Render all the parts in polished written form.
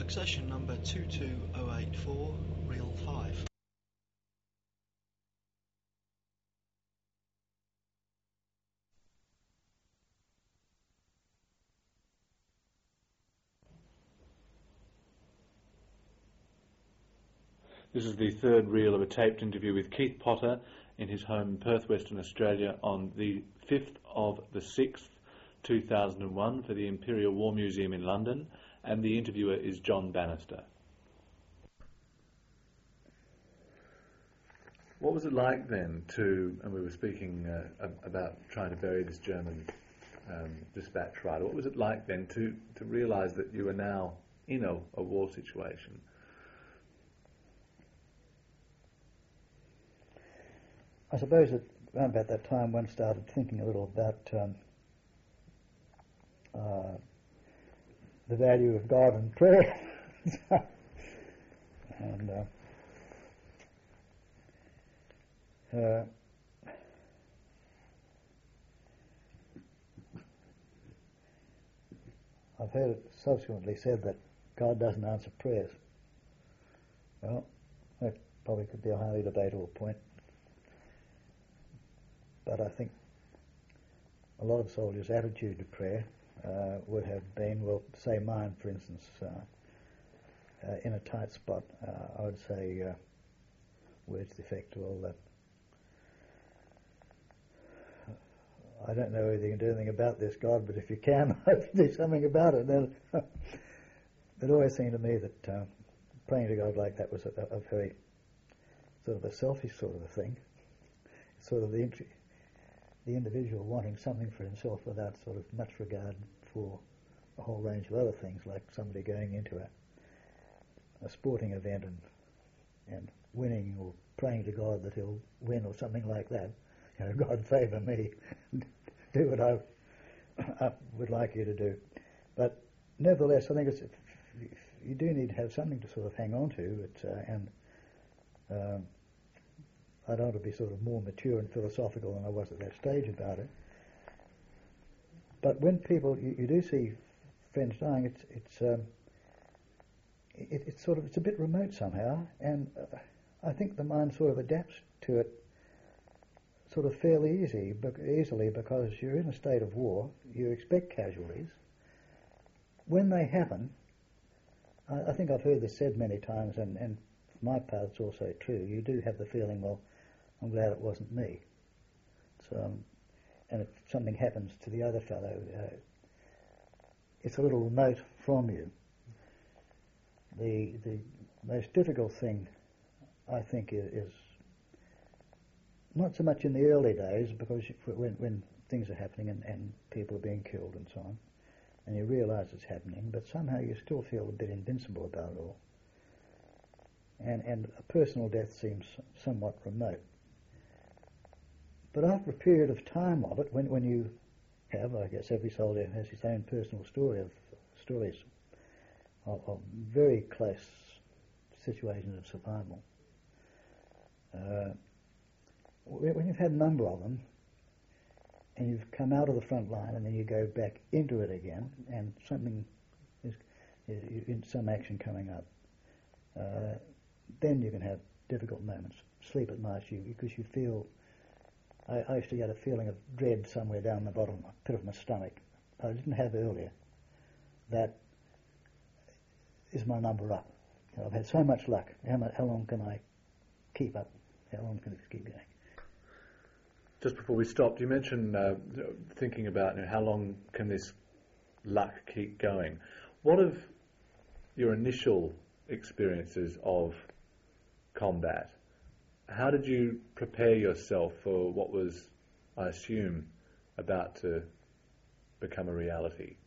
Accession number 22084, Reel 5. This is the third reel of a taped interview with Keith Potter in his home in Perth, Western Australia on the 5th of the 6th, 2001 for the Imperial War Museum in London, and the interviewer is John Bannister. What was it like then to, and we were speaking about trying to bury this German dispatch rider, what was it like then to realise that you were now in a war situation? I suppose that around about that time one started thinking a little about the value of God and prayer. And I've heard it subsequently said that God doesn't answer prayers. Well, that probably could be a highly debatable point. But I think a lot of soldiers' attitude to prayer would have been, well, say mine, for instance, in a tight spot, I would say words to the effect, well, I don't know whether you can do anything about this, God, but if you can, do something about it. It always seemed to me that praying to God like that was a very sort of a selfish sort of a thing, sort of the individual wanting something for himself without sort of much regard for a whole range of other things, like somebody going into a sporting event and winning, or praying to God that he'll win or something like that. You know, God favour me, do what I would like you to do. But nevertheless, I think you do need to have something to sort of hang on to, I don't want to be sort of more mature and philosophical than I was at that stage about it. But when people, you do see friends dying, it's sort of, it's a bit remote somehow, and I think the mind sort of adapts to it sort of fairly easily, because you're in a state of war, you expect casualties. When they happen, I think I've heard this said many times, and for my part it's also true, you do have the feeling, well, I'm glad it wasn't me. So, and if something happens to the other fellow, it's a little remote from you. The most difficult thing, I think, is not so much in the early days, because when things are happening and people are being killed and so on, and you realise it's happening, but somehow you still feel a bit invincible about it all. And a personal death seems somewhat remote. But after a period of time of it, when you have, I guess every soldier has his own personal stories of very close situations of survival. When you've had a number of them, and you've come out of the front line, and then you go back into it again, and something is in some action coming up, then you can have difficult moments. Sleep at night, because you feel. I used to get a feeling of dread somewhere down the bottom, pit of my stomach. I didn't have earlier. That is my number up. You know, I've had so much luck. How long can I keep up? How long can this keep going? Just before we stopped, you mentioned thinking about how long can this luck keep going. What of your initial experiences of combat? How did you prepare yourself for what was, I assume, about to become a reality?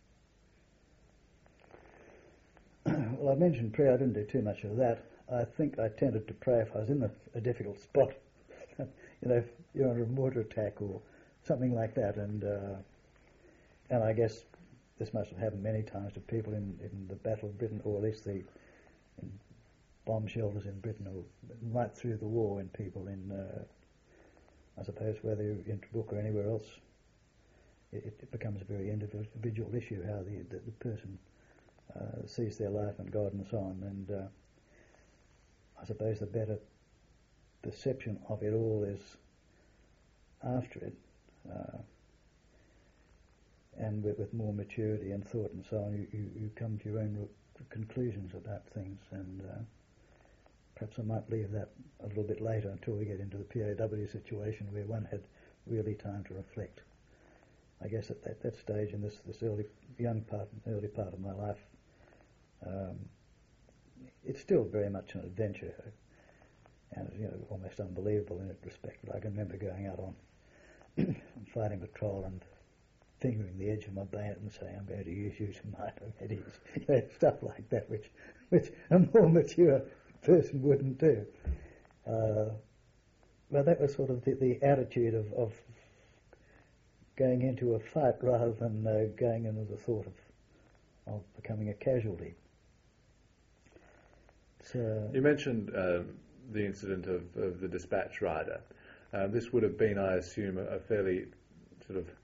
Well, I mentioned prayer. I didn't do too much of that. I think I tended to pray if I was in a difficult spot. You know, if you're under a mortar attack or something like that, and I guess this must have happened many times to people in the Battle of Britain, or at least in bomb shelters in Britain, or right through the war, when people I suppose whether in Tobruk or anywhere else, it becomes a very individual issue how the person sees their life and God and so on. And I suppose the better perception of it all is after it, and with more maturity and thought and so on, you come to your own conclusions about things. And perhaps I might leave that a little bit later until we get into the POW situation where one had really time to reflect. I guess at that stage in this early part of my life, it's still very much an adventure, and almost unbelievable in that respect. But I can remember going out on fighting patrol and fingering the edge of my bayonet and saying, "I'm going to use you tonight. I'm going to use," stuff like that, which a more mature person wouldn't do. But that was sort of the attitude of going into a fight rather than going in with the thought of becoming a casualty. So, you mentioned the incident of the dispatch rider. This would have been, I assume, a fairly sort of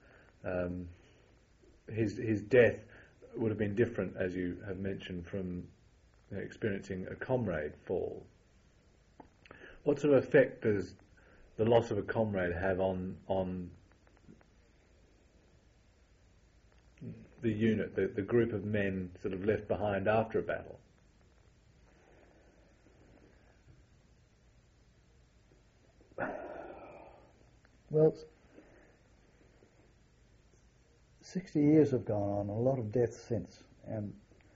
his death would have been different, as you have mentioned, from experiencing a comrade fall. What sort of effect does the loss of a comrade have on the unit, the group of men sort of left behind after a battle? Well, 60 years have gone on, a lot of deaths since, and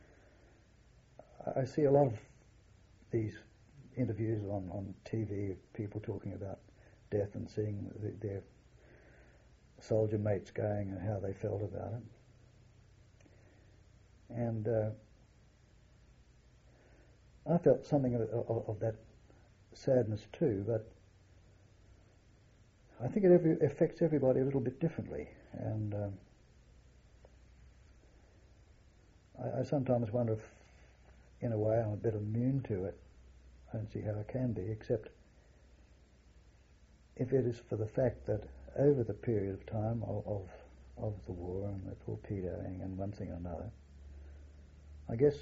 I see a lot of these interviews on TV of people talking about death and seeing their soldier mates going and how they felt about it. And I felt something of that sadness too, but I think it affects everybody a little bit differently. And I sometimes wonder if, in a way, I'm a bit immune to it. I don't see how I can be, except if it is for the fact that over the period of time of the war and the torpedoing and one thing or another, I guess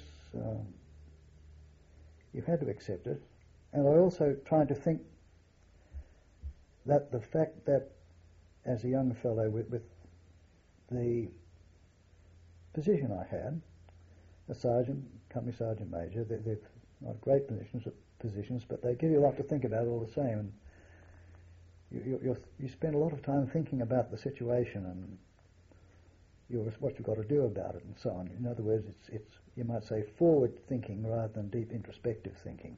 you've had to accept it. And I also tried to think that the fact that, as a young fellow with the position I had, a sergeant, company sergeant major, they're not great positions, but they give you a lot to think about all the same. And you spend a lot of time thinking about the situation and what you've got to do about it and so on. In other words, it's you might say forward thinking rather than deep introspective thinking.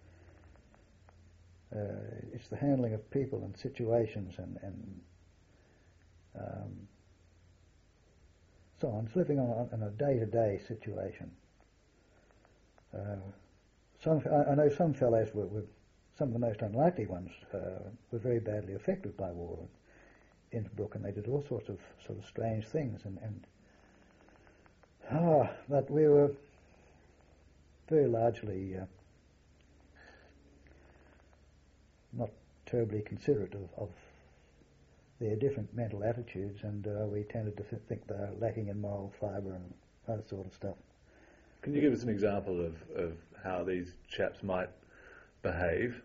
It's the handling of people and situations and so on. It's living on a day-to-day situation. I know some fellows were some of the most unlikely ones were very badly affected by war in Innsbruck, and they did all sorts of sort of strange things. But we were very largely not terribly considerate of their different mental attitudes, and we tended to think they were lacking in moral fibre and that sort of stuff. Can you give us an example of how these chaps might behave?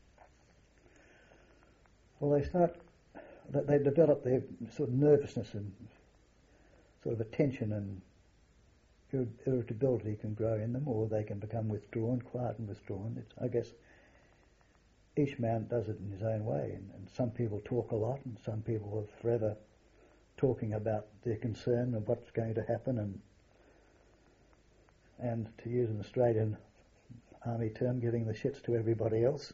Well, they develop their sort of nervousness and sort of attention and irritability can grow in them, or they can become withdrawn, quiet and withdrawn. I guess each man does it in his own way, and some people talk a lot, and some people are forever talking about their concern and what's going to happen, and to use an Australian army term, giving the shits to everybody else.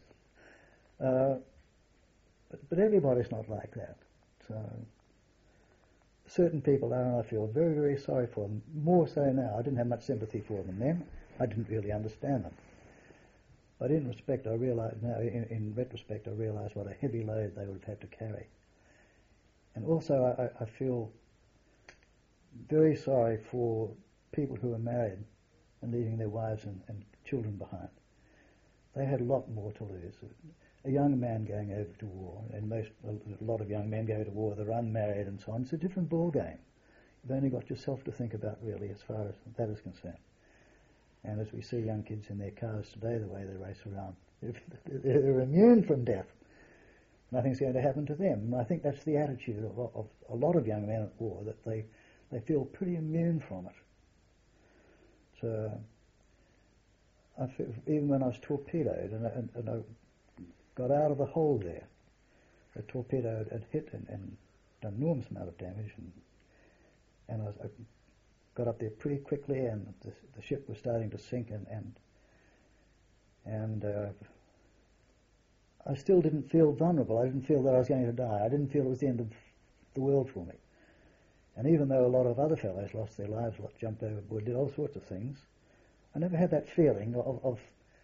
But everybody's not like that. So certain people are, and I feel very, very sorry for them. More so now. I didn't have much sympathy for them then. I didn't really understand them. But in retrospect, I realise what a heavy load they would have had to carry. And also, I feel very sorry for people who are married and leaving their wives and children behind. They had a lot more to lose. A young man going over to war, and a lot of young men go to war, they're unmarried and so on. It's a different ball game. You've only got yourself to think about, really, as far as that is concerned. And as we see young kids in their cars today, the way they race around, they're immune from death. Nothing's going to happen to them. And I think that's the attitude of a lot of young men at war, that they feel pretty immune from it. So even when I was torpedoed and I got out of the hole there, the torpedo had hit and done an enormous amount of damage, and I got up there pretty quickly, and the ship was starting to sink, and I still didn't feel vulnerable. I didn't feel that I was going to die. I didn't feel it was the end of the world for me. And even though a lot of other fellows lost their lives, jumped overboard, did all sorts of things, I never had that feeling of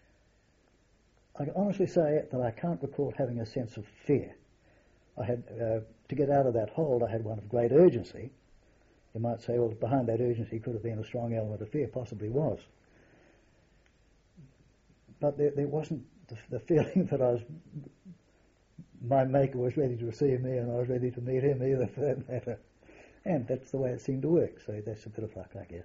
I can honestly say that I can't recall having a sense of fear. I had, to get out of that hold, I had one of great urgency. You might say, well, behind that urgency could have been a strong element of fear, possibly was. But there wasn't the feeling that my maker was ready to receive me and I was ready to meet him either, for that matter. And that's the way it seemed to work, so that's a bit of luck, I guess.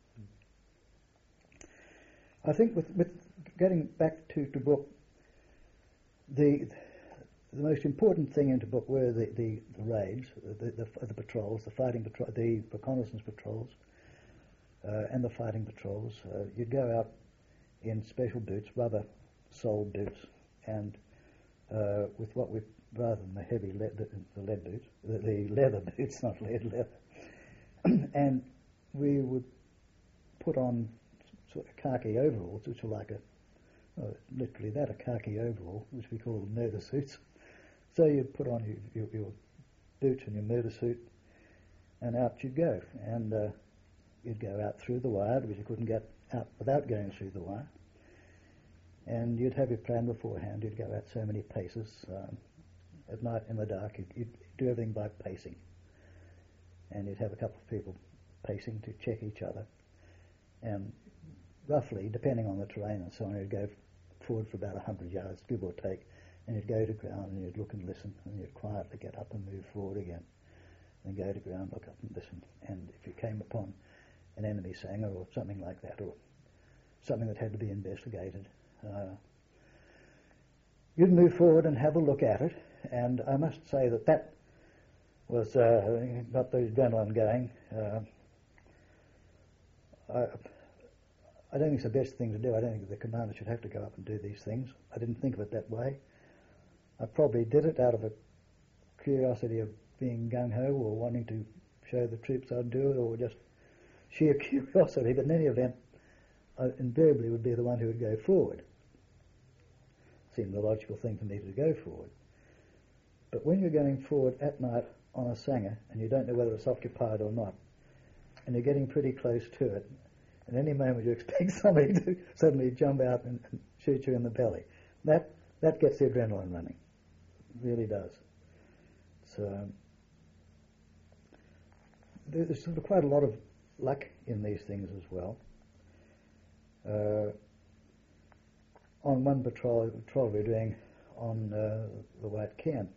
I think with getting back to Tobruk, the most important thing in Tobruk were the raids, the patrols, the reconnaissance patrols, and the fighting patrols. You'd go out in special boots, rubber-soled boots, and with what we, rather than the heavy lead boots, the leather boots, not leather, and we would put on sort of khaki overalls, which are like literally a khaki overall, which we call murder suits. So you'd put on your boots and your murder suit, and out you'd go. And you'd go out through the wire, because you couldn't get out without going through the wire. And you'd have your plan beforehand. You'd go out so many paces. At night in the dark, you'd do everything by pacing. And you'd have a couple of people pacing to check each other. And roughly, depending on the terrain and so on, you'd go forward for about 100 yards, give or take, and you'd go to ground and you'd look and listen, and you'd quietly get up and move forward again. Then go to ground, look up and listen. And if you came upon an enemy Sanger or something like that, or something that had to be investigated, you'd move forward and have a look at it. And I must say that was got the adrenaline going. I don't think it's the best thing to do. I don't think the commander should have to go up and do these things. I didn't think of it that way. I probably did it out of a curiosity of being gung-ho or wanting to show the troops I'd do it, or just sheer curiosity. But in any event, I invariably would be the one who would go forward. Seemed the logical thing for me to go forward. But when you're going forward at night on a Sanger, and you don't know whether it's occupied or not, and you're getting pretty close to it, at any moment you expect somebody to suddenly jump out and shoot you in the belly. That gets the adrenaline running. It really does. So there's sort of quite a lot of luck in these things as well. On one patrol we were doing on the White Cairn,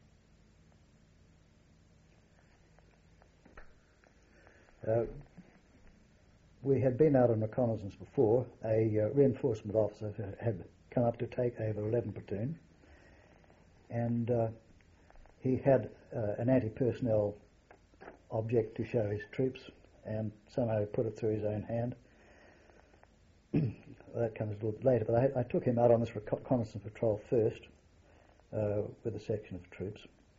we had been out on reconnaissance before. A reinforcement officer had come up to take over 11 platoon, and he had an anti-personnel object to show his troops, and somehow he put it through his own hand. That comes a little later, but I took him out on this reconnaissance patrol first with a section of troops,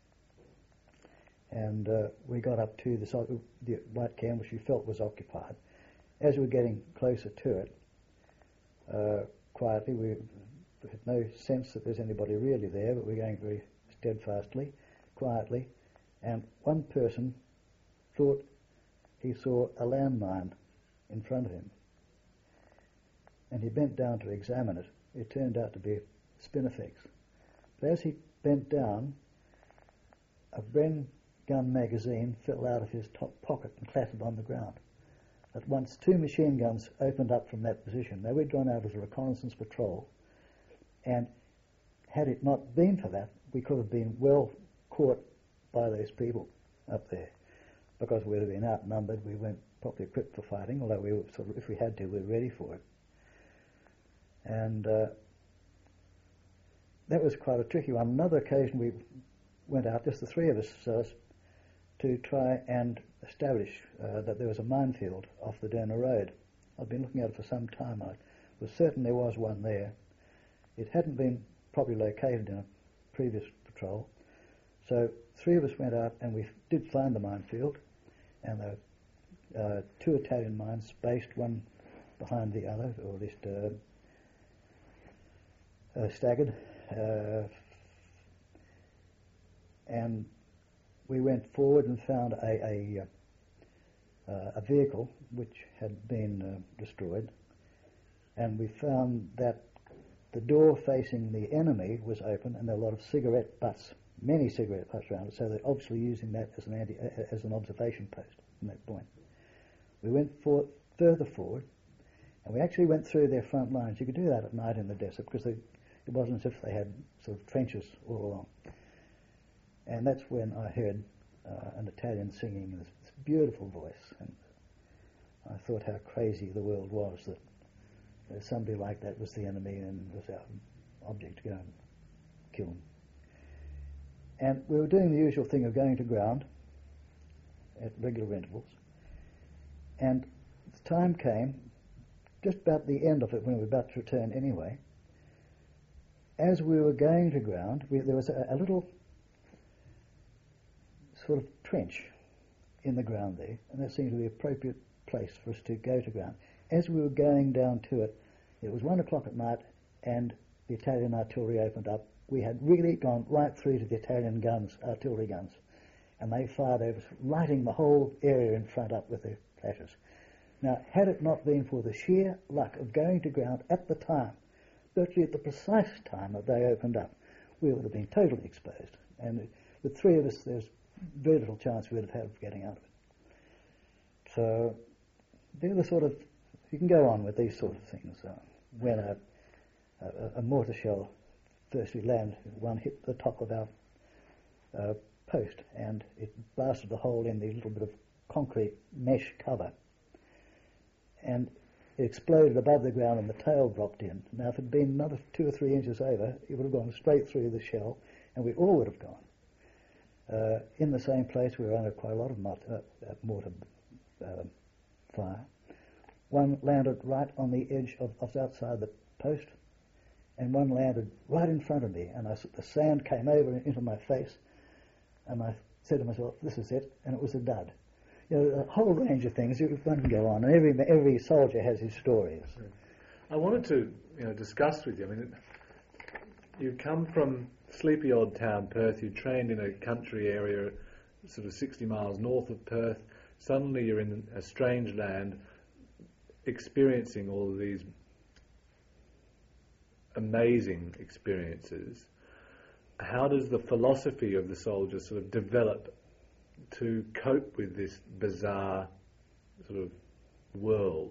and we got up to the White Cairn, which we felt was occupied. As we were getting closer to it, quietly, we had no sense that there's anybody really there, but we're going very steadfastly, quietly, and one person thought he saw a landmine in front of him. And he bent down to examine it. It turned out to be Spinifex. But as he bent down, a Bren gun magazine fell out of his top pocket and clattered on the ground. At once, 2 machine guns opened up from that position. They were drawn out as a reconnaissance patrol, and had it not been for that, we could have been well caught by those people up there, because we'd have been outnumbered. We weren't properly equipped for fighting, although we were if we had to, we were ready for it. And that was quite a tricky one. Another occasion we went out, just the three of us, to try and establish that there was a minefield off the Derna Road. I'd been looking at it for some time. I was certain there was one there. It hadn't been properly located in a previous patrol. So three of us went out and we did find the minefield, and there were two Italian mines spaced one behind the other, or at least staggered. And we went forward and found a vehicle which had been destroyed, and we found that the door facing the enemy was open, and there were a lot of cigarette butts, many cigarette butts around it, so they're obviously using that as an observation post from that point. We went further forward, and we actually went through their front lines. You could do that at night in the desert, because it wasn't as if they had sort of trenches all along. And that's when I heard an Italian singing in this beautiful voice, and I thought how crazy the world was that somebody like that was the enemy and was our object to go and kill them. And we were doing the usual thing of going to ground at regular intervals, and the time came, just about the end of it, when we were about to return anyway. As we were going to ground, there was a little sort of trench in the ground there, and that seemed to be the appropriate place for us to go to ground. As we were going down to it, it was 1 o'clock at night, and the Italian artillery opened up. We had really gone right through to the Italian guns, artillery guns, and they fired over, lighting the whole area in front up with their flashes. Now, had it not been for the sheer luck of going to ground at the time, virtually at the precise time that they opened up, we would have been totally exposed. And with three of us, there's very little chance we would have had of getting out of it. So they're the sort of, you can go on with these sort of things. When a mortar shell firstly landed, one hit the top of our post, and it blasted a hole in the little bit of concrete mesh cover, and it exploded above the ground and the tail dropped in. Now, if it had been another 2 or 3 inches over, it would have gone straight through the shell, and we all would have gone. In the same place, we were under quite a lot of mortar fire. One landed right on the edge of outside the post, and one landed right in front of me, and the sand came over into my face, and I said to myself, this is it, and it was a dud. You know, a whole range of things. One can go on, and every soldier has his stories. I wanted to discuss with you, I mean, you come from sleepy old town Perth, you trained in a country area sort of 60 miles north of Perth, suddenly you're in a strange land experiencing all of these amazing experiences. How does the philosophy of the soldier sort of develop to cope with this bizarre sort of world?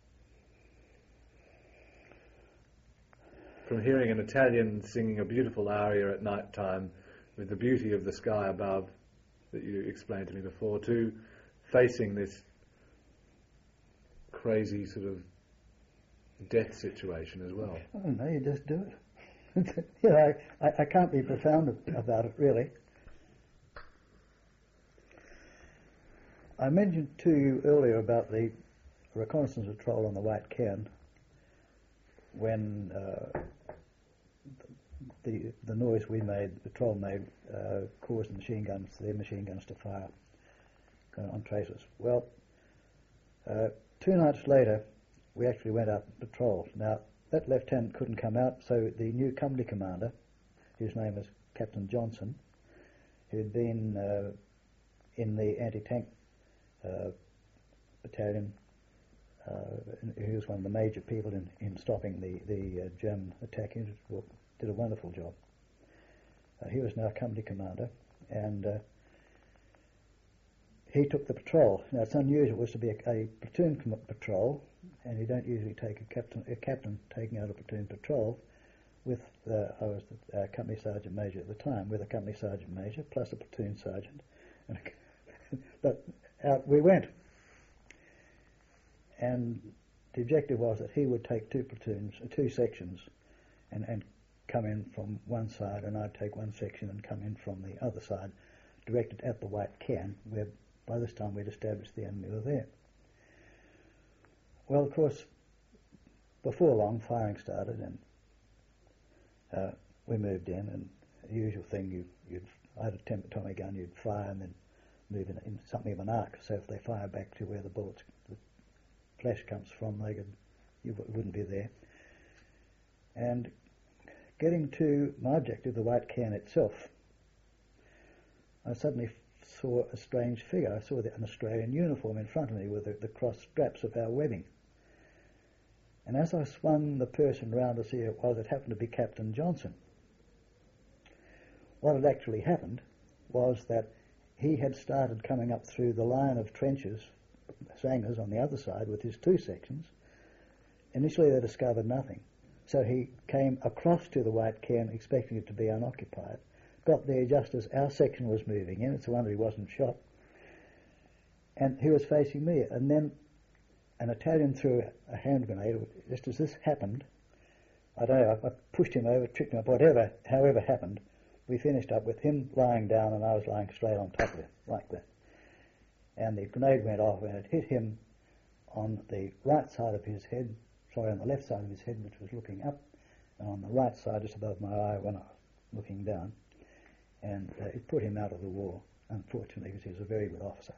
From hearing an Italian singing a beautiful aria at night time with the beauty of the sky above that you explained to me before, to facing this crazy sort of death situation as well. I don't know, you just do it. You know, I can't be profound about it, really. I mentioned to you earlier about the reconnaissance patrol on the White Cairn, when the noise we made, the patrol made, caused their machine guns to fire on tracers. Well, 2 nights later, we actually went out and patrolled. Now, that lieutenant couldn't come out, so the new company commander, whose name was Captain Johnson, who had been in the anti-tank battalion, he was one of the major people in stopping the German attack unit, did a wonderful job. He was now company commander, and he took the patrol. Now, it's unusual. It was to be a platoon patrol, and you don't usually take a captain taking out a platoon patrol with, I was the company sergeant major at the time, with a company sergeant major plus a platoon sergeant. But out we went. And the objective was that he would take two sections, and come in from one side, and I'd take one section and come in from the other side, directed at the White Cairn, where by this time we'd established the enemy were there. Well, of course, before long, firing started, and we moved in, and the usual thing, I had a Tommy gun, you'd fire and then move in something of an arc, so if they fire back to where the flash comes from, you wouldn't be there. And getting to my objective, the White Cairn itself, I suddenly saw a strange figure. I saw an Australian uniform in front of me with the cross straps of our webbing. And as I swung the person round to see who it was, it happened to be Captain Johnson. What had actually happened was that he had started coming up through the line of trenches, Sangers on the other side, with his two sections. Initially they discovered nothing. So he came across to the White Cairn expecting it to be unoccupied, got there just as our section was moving in. It's a wonder he wasn't shot. And he was facing me. And then an Italian threw a hand grenade. Just as this happened, I don't know, I pushed him over, tripped him up, however happened, we finished up with him lying down and I was lying straight on top of him, like that. And the grenade went off and it hit him on the right side of his head, on the left side of his head, which was looking up, and on the right side, just above my eye when I was looking down. And it put him out of the war, unfortunately, because he was a very good officer.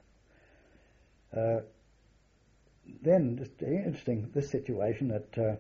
Then, just interesting, this situation that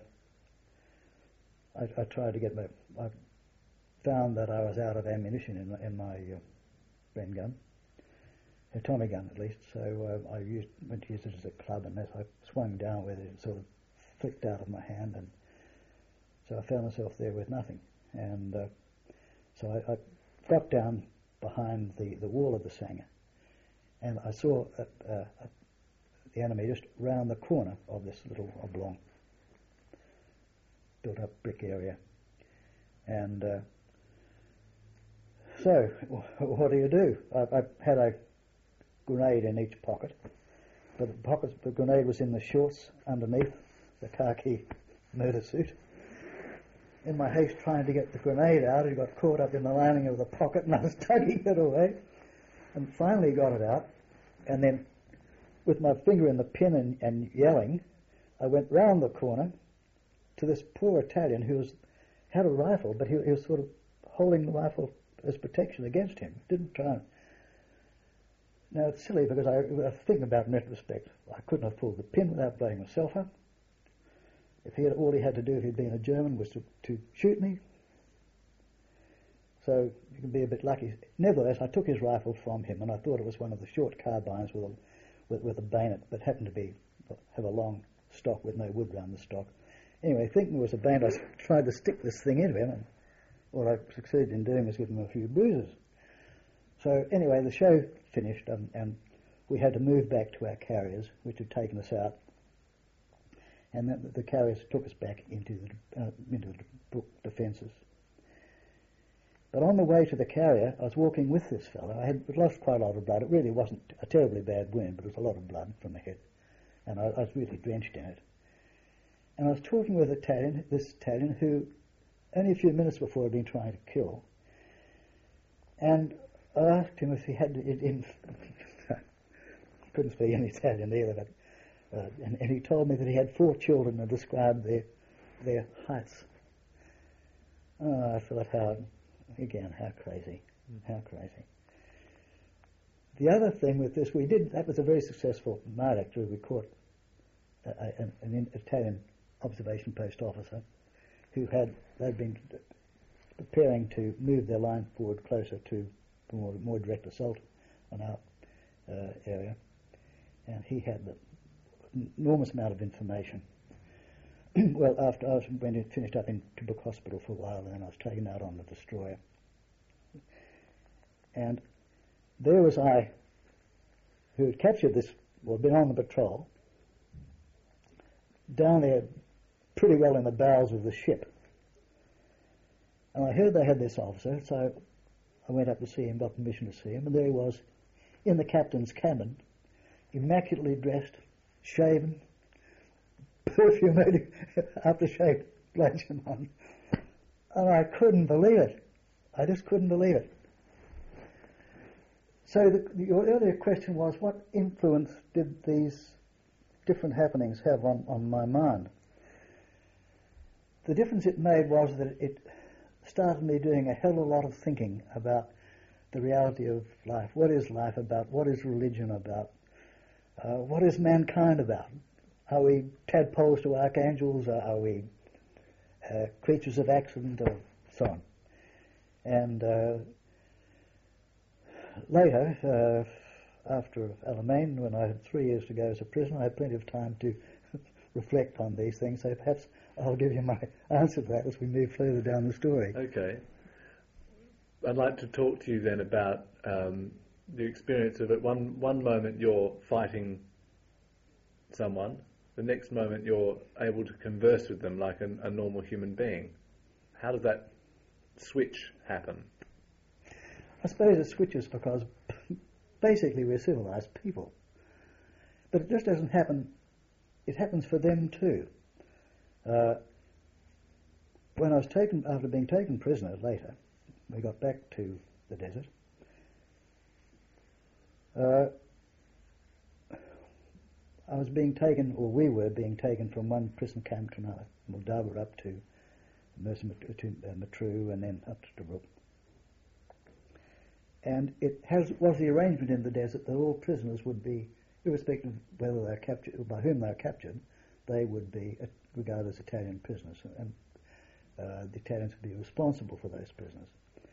I tried to get I found that I was out of ammunition in my Bren gun, a Tommy gun at least, so I went to use it as a club, and as I swung down with it, it sort of flicked out of my hand, and so I found myself there with nothing. And so I got down behind the wall of the Sanger, and I saw the enemy just round the corner of this little oblong built-up brick area. And so what do? I had a grenade in each pocket, but the grenade was in the shorts underneath the khaki murder suit. In my haste trying to get the grenade out, it got caught up in the lining of the pocket, and I was tugging it away, and finally got it out. And then, with my finger in the pin and yelling, I went round the corner to this poor Italian who had a rifle, but he was sort of holding the rifle as protection against him. Didn't try and... Now, it's silly because I think about it in retrospect. I couldn't have pulled the pin without blowing myself up. If all he had to do if he'd been a German was to shoot me. So you can be a bit lucky. Nevertheless, I took his rifle from him, and I thought it was one of the short carbines with a bayonet, but happened to have a long stock with no wood round the stock. Anyway, thinking it was a bayonet, I tried to stick this thing into him, and what I succeeded in doing was give him a few bruises. So anyway, the show finished, and we had to move back to our carriers, which had taken us out. And the carriers took us back into the defences. But on the way to the carrier, I was walking with this fellow. I had lost quite a lot of blood. It really wasn't a terribly bad wound, but it was a lot of blood from the head. And I was really drenched in it. And I was talking with this Italian who only a few minutes before had been trying to kill. And I asked him if he had... couldn't speak any Italian either, but... and he told me that he had 4 children and described their heights. Oh, I thought, how crazy, how crazy. The other thing with this, that was a very successful night actually. We caught an Italian observation post officer they'd been preparing to move their line forward closer to more direct assault on our area, and he had enormous amount of information. Well, after I finished up in Timbuk Hospital for a while, and then I was taken out on the destroyer. And there was I, who had captured this, been on the patrol, down there pretty well in the bowels of the ship. And I heard they had this officer, so I went up to see him, got permission to see him, and there he was in the captain's cabin, immaculately dressed, shaven, perfumed aftershave lotion on. And I couldn't believe it. I just couldn't believe it. So your earlier question was, what influence did these different happenings have on my mind? The difference it made was that it started me doing a hell of a lot of thinking about the reality of life. What is life about? What is religion about? What is mankind about? Are we tadpoles to archangels? Are we creatures of accident, or so on? And later, after Alamein, when I had 3 years to go as a prisoner, I had plenty of time to reflect on these things, so perhaps I'll give you my answer to that as we move further down the story. Okay. I'd like to talk to you then about the experience of it. One moment you're fighting someone, the next moment you're able to converse with them like a normal human being. How does that switch happen? I suppose it switches because basically we're civilized people. But it just doesn't happen. It happens for them too. When I was taken, after being taken prisoner later, we got back to the desert. I was being taken, or we were being taken from one prison camp to another, Moldova up to Matru and then up to Tobruk. And it was the arrangement in the desert that all prisoners would be, irrespective of whether they were captured or by whom they were captured, they would be regarded as Italian prisoners, and the Italians would be responsible for those prisoners.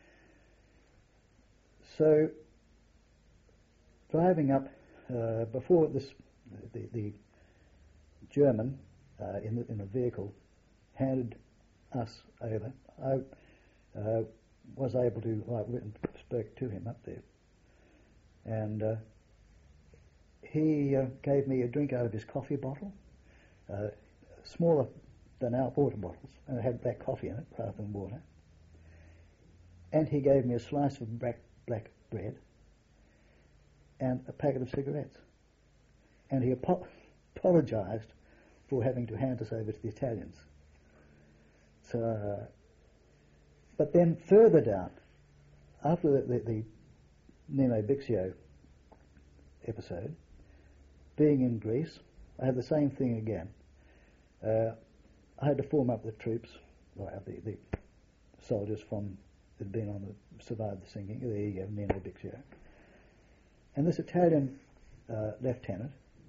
So, driving up before this, the German in a vehicle handed us over. I was able to, I went and spoke to him up there, and he gave me a drink out of his coffee bottle, smaller than our water bottles, and it had black coffee in it rather than water. And he gave me a slice of black bread and a packet of cigarettes. And he apologized for having to hand us over to the Italians. So, but then further down, after the Nino Bixio episode, being in Greece, I had the same thing again. I had to form up the troops, the soldiers from that had been survived the sinking, the Nino Bixio, and this Italian lieutenant,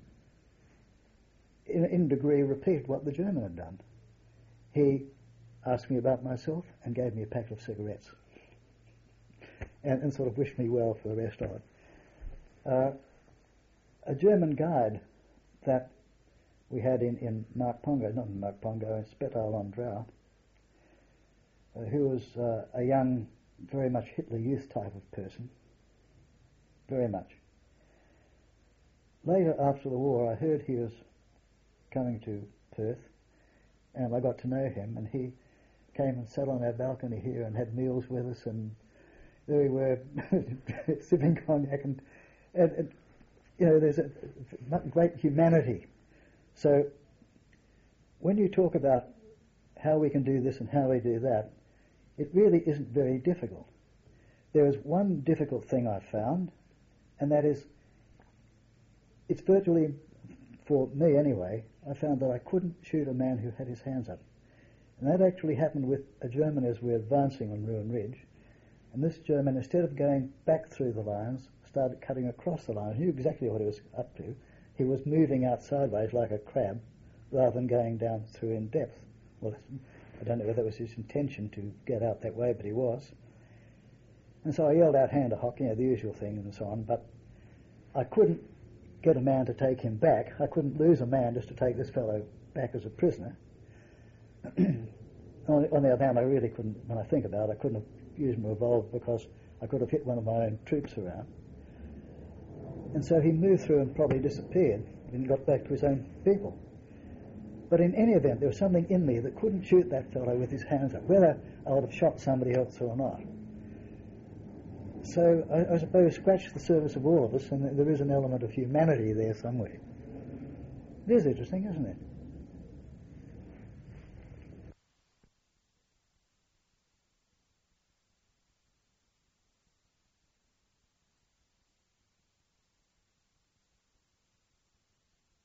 in degree, repeated what the German had done. He asked me about myself and gave me a packet of cigarettes, and sort of wished me well for the rest of it. A German guide that we had in Mark Pongo, not in Mark Pongo, in Spetal on Drow, who was a young, very much Hitler Youth type of person, very much. Later, after the war, I heard he was coming to Perth, and I got to know him, and he came and sat on our balcony here and had meals with us, and there we were sipping cognac, and you know, there's a great humanity. So when you talk about how we can do this and how we do that, it really isn't very difficult. There is one difficult thing I've found, and that is, it's virtually, for me anyway, I found that I couldn't shoot a man who had his hands up. And that actually happened with a German as we were advancing on Ruin Ridge. And this German, instead of going back through the lines, started cutting across the lines. He knew exactly what he was up to. He was moving out sideways like a crab rather than going down through in depth. Well, I don't know whether it was his intention to get out that way, but he was. And so I yelled out hand to hock, you know, the usual thing and so on, but I couldn't get a man to take him back. I couldn't lose a man just to take this fellow back as a prisoner. On the other hand, I really couldn't, when I think about it, I couldn't have used my revolver because I could have hit one of my own troops around. And so he moved through and probably disappeared and got back to his own people. But in any event, there was something in me that couldn't shoot that fellow with his hands up, whether I would have shot somebody else or not. So I suppose scratch the surface of all of us, and there is an element of humanity there somewhere. It is interesting, isn't it?